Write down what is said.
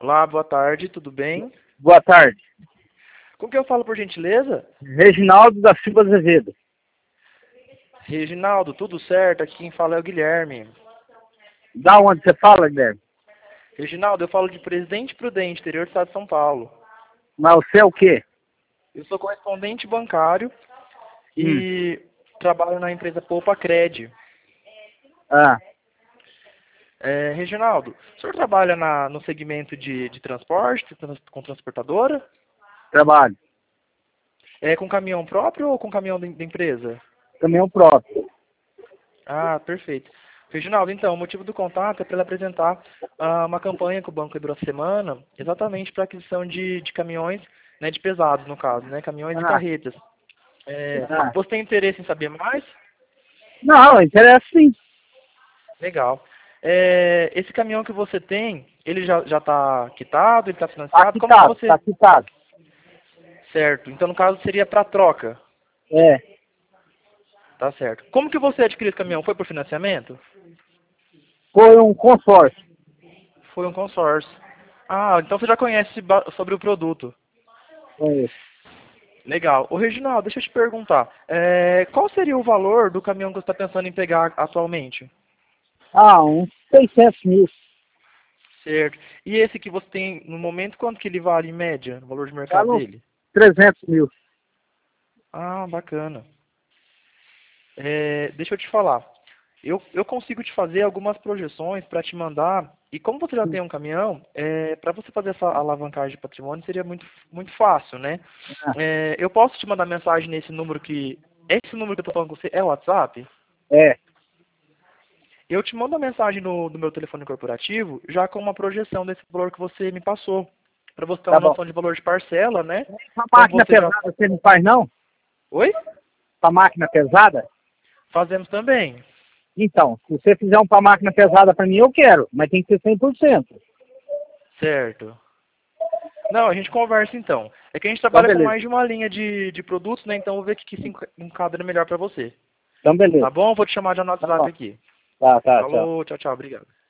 Olá, boa tarde, tudo bem? Boa tarde. Com quem eu falo, por gentileza? Reginaldo da Silva Azevedo. Reginaldo, tudo certo? Aqui quem fala é o Guilherme. Da onde você fala, Guilherme? Reginaldo, eu falo de Presidente Prudente, interior do estado de São Paulo. Mas você é o quê? Eu sou correspondente bancário Hum. e trabalho na empresa Poupa Cred. Ah, Reginaldo, o senhor trabalha no segmento de transporte, com transportadora? trabalho. É com caminhão próprio ou com caminhão da empresa? Caminhão próprio. Ah, perfeito. Reginaldo, então, o motivo do contato é para ele apresentar uma campanha que o banco abriu essa semana, exatamente para aquisição de caminhões, né, de pesados, no caso, né, caminhões e Ah, carretas. ah. Você tem interesse em saber mais? Não, interessa sim. Legal. Esse caminhão que você tem, ele já está quitado, ele está Tá financiado? Como que quitado, você... tá quitado. Certo. Então, no caso, seria para troca. É, Tá certo. Como que você adquiriu esse caminhão? Foi por financiamento? foi um consórcio. Foi um consórcio. Ah, então você já conhece sobre o produto. Conheço. Legal. Ô, Reginaldo, deixa eu te perguntar. Qual seria o valor do caminhão que você está pensando em pegar atualmente? Ah, uns 600 mil. Certo. E esse que você tem no momento, quanto que ele vale em média, no valor de Tá mercado nos dele? 300 mil. Ah, bacana. Deixa eu te falar. Eu consigo te fazer algumas projeções para te mandar. E como você já tem um caminhão, para você fazer essa alavancagem de patrimônio seria muito, muito fácil, né? Ah, Eu posso te mandar mensagem nesse número que. Esse número que eu estou falando com você é o WhatsApp? é, Eu te mando a mensagem no meu telefone corporativo, já com uma projeção desse valor que você me passou, para você ter tá uma bom. noção de valor de parcela, né? Pra Como máquina você já... pesada você não faz não? Oi? Pra máquina pesada? Fazemos também. Então, se você fizer um pra máquina pesada pra mim, eu quero. Mas tem que ser 100%. Certo. Não, a gente conversa então. É que a gente Então, trabalha com beleza. mais de uma linha de produtos, né? Então eu vou ver o que se encadra melhor para você. Então, beleza. Tá bom? Vou te chamar já no Tá WhatsApp bom. aqui. Tá, tchau. Falou, tchau, tchau, obrigado.